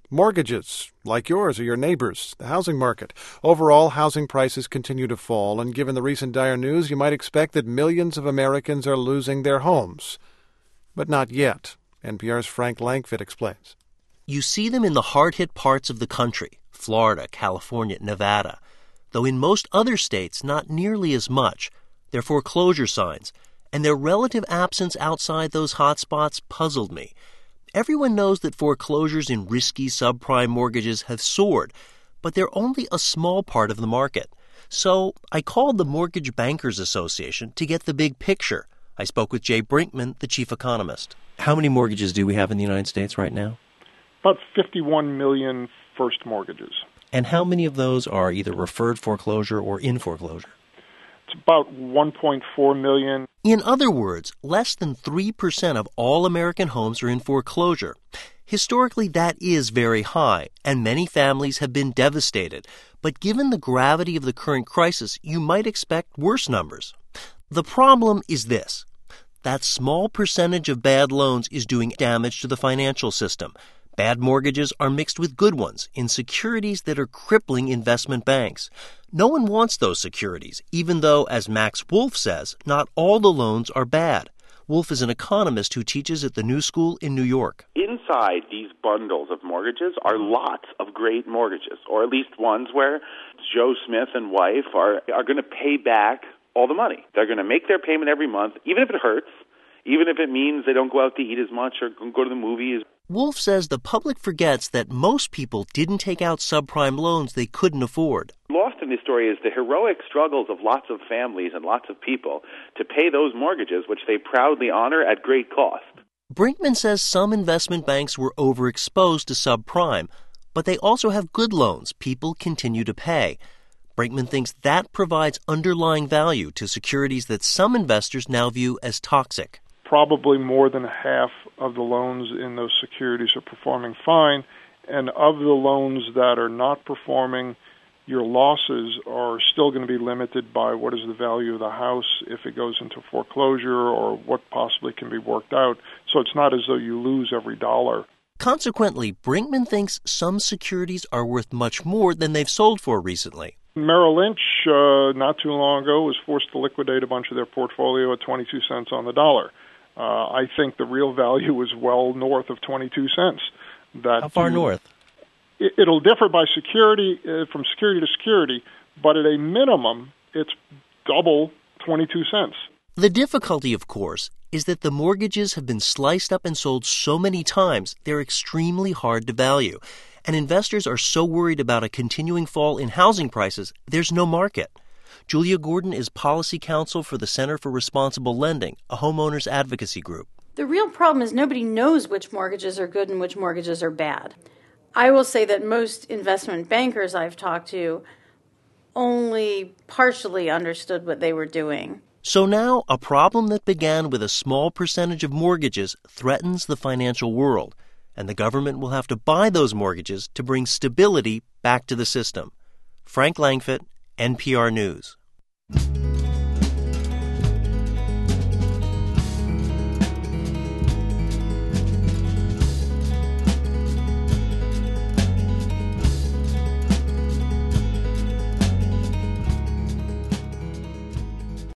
Mortgages, like yours or your neighbors, the housing market. Overall, housing prices continue to fall, and given the recent dire news, you might expect that millions of Americans are losing their homes. But not yet, NPR's Frank Langfitt explains. You see them in the hard-hit parts of the country, Florida, California, Nevada, though in most other states not nearly as much. Their foreclosure signs, and their relative absence outside those hotspots puzzled me. Everyone knows that foreclosures in risky subprime mortgages have soared, but they're only a small part of the market. So I called the Mortgage Bankers Association to get the big picture. I spoke with Jay Brinkman, the chief economist. How many mortgages do we have in the United States right now? About 51 million first mortgages. And how many of those are either referred foreclosure or in foreclosure? It's about 1.4 million. In other words, less than 3% of all American homes are in foreclosure. Historically, that is very high, and many families have been devastated. But given the gravity of the current crisis, you might expect worse numbers. The problem is this. That small percentage of bad loans is doing damage to the financial system. Bad mortgages are mixed with good ones in securities that are crippling investment banks. No one wants those securities, even though, as Max Wolf says, not all the loans are bad. Wolf is an economist who teaches at the New School in New York. Inside these bundles of mortgages are lots of great mortgages, or at least ones where Joe Smith and wife are going to pay back all the money. They're going to make their payment every month, even if it hurts, even if it means they don't go out to eat as much or go to the movies. Wolf says the public forgets that most people didn't take out subprime loans they couldn't afford. Lost in this story is the heroic struggles of lots of families and lots of people to pay those mortgages, which they proudly honor at great cost. Brinkman says some investment banks were overexposed to subprime, but they also have good loans people continue to pay. Brinkman thinks that provides underlying value to securities that some investors now view as toxic. Probably more than half of the loans in those securities are performing fine, and of the loans that are not performing, your losses are still going to be limited by what is the value of the house if it goes into foreclosure or what possibly can be worked out. So it's not as though you lose every dollar. Consequently, Brinkman thinks some securities are worth much more than they've sold for recently. Merrill Lynch, not too long ago, was forced to liquidate a bunch of their portfolio at 22 cents on the dollar. I think the real value is well north of 22 cents. How far north? It'll differ by security, from security to security, but at a minimum, it's double 22 cents. The difficulty, of course, is that the mortgages have been sliced up and sold so many times, they're extremely hard to value. And investors are so worried about a continuing fall in housing prices, there's no market. Julia Gordon is policy counsel for the Center for Responsible Lending, a homeowners advocacy group. The real problem is nobody knows which mortgages are good and which mortgages are bad. I will say that most investment bankers I've talked to only partially understood what they were doing. So now a problem that began with a small percentage of mortgages threatens the financial world, and the government will have to buy those mortgages to bring stability back to the system. Frank Langfitt, NPR News.